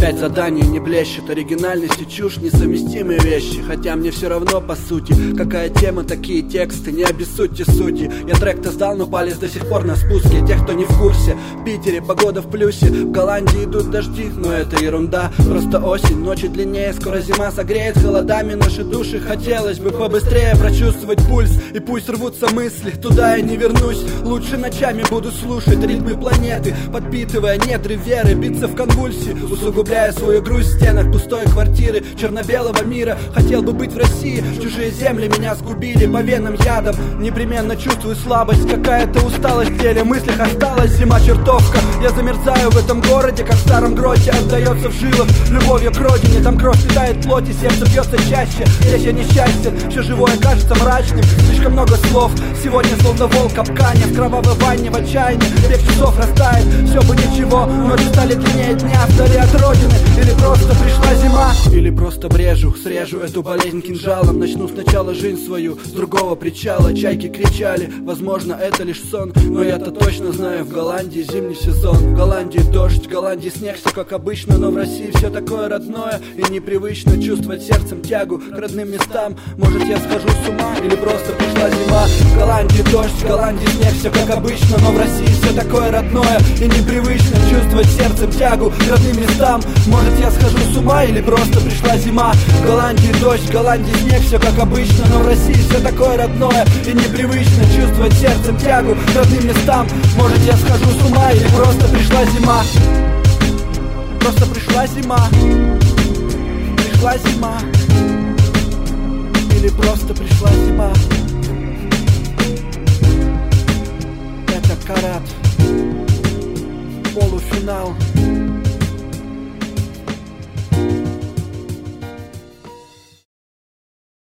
Опять задание не блещет, оригинальность и чушь несовместимые вещи. Хотя мне все равно по сути, какая тема, такие тексты, не обессудьте судьи. Я трек-то сдал, но палец до сих пор на спуске. Тех, кто не в курсе, в Питере погода в плюсе, в Голландии идут дожди, но это ерунда. Просто осень, ночи длиннее, скоро зима согреет холодами наши души. Хотелось бы побыстрее прочувствовать пульс, и пусть рвутся мысли, туда я не вернусь. Лучше ночами буду слушать ритмы планеты, подпитывая недры веры, биться в конвульсии, усугубляя свою грусть в стенах пустой квартиры черно-белого мира. Хотел бы быть в России, чужие земли меня сгубили по венам ядом. Непременно чувствую слабость, какая-то усталость в теле, в мыслях осталась зима чертовка. Я замерзаю в этом городе, как в старом гроте, отдается в жилах любовью к родине. Там кровь питает плоть и сердце бьется чаще. Здесь я несчастен, все живое кажется мрачным. Слишком много слов, сегодня словно волк в капкане, в кровавой ванне, в отчаянии. Век часов растает, все бы ничего, ночи стали длиннее дня вдали от родины. Или просто пришла зима, или просто брежу, срежу эту болезнь кинжалом. Начну сначала жизнь свою с другого причала. Чайки кричали, возможно это лишь сон, но я-то точно знаю, в Голландии зимний сезон. В Голландии дождь, в Голландии снег, все как обычно, но в России все такое родное и непривычно. Чувствовать сердцем тягу к родным местам. Может я схожу с ума, или просто пришла зима. В Голландии дождь, в Голландии снег, все как обычно, но в России все такое родное и непривычно. Чувствовать сердцем тягу к родным местам. Может я схожу с ума, или просто пришла зима. В Голландии дождь, в Голландии снег, все как обычно, но в России все такое родное и непривычно. Чувствовать сердцем тягу к родным местам. Может я схожу с ума, или просто пришла зима. Просто пришла зима. Пришла зима. Или просто пришла зима. Это Карат. Полуфинал.